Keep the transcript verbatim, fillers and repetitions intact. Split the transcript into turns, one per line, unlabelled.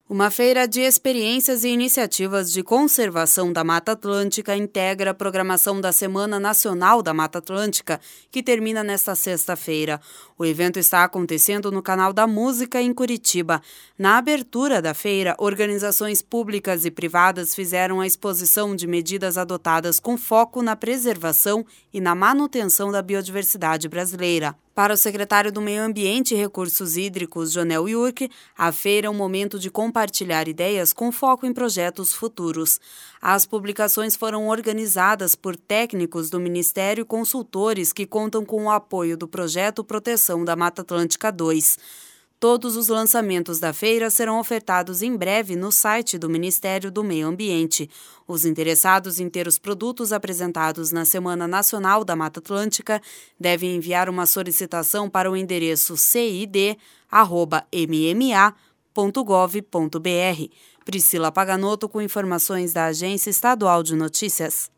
Uma feira de experiências e iniciativas de conservação da Mata Atlântica integra a programação da Semana Nacional da Mata Atlântica, que termina nesta sexta-feira. O evento está acontecendo no Canal da Música, em Curitiba. Na abertura da feira, organizações públicas e privadas fizeram a exposição de medidas adotadas com foco na preservação e na manutenção da biodiversidade brasileira. Para o secretário do Meio Ambiente e Recursos Hídricos, Jonel Yurque, a feira é um momento de compartilhar ideias com foco em projetos futuros. As publicações foram organizadas por técnicos do Ministério e consultores que contam com o apoio do Projeto Proteção da Mata Atlântica dois. Todos os lançamentos da feira serão ofertados em breve no site do Ministério do Meio Ambiente. Os interessados em ter os produtos apresentados na Semana Nacional da Mata Atlântica devem enviar uma solicitação para o endereço c i d arroba m m a ponto gov ponto b r. Priscila Paganoto com informações da Agência Estadual de Notícias.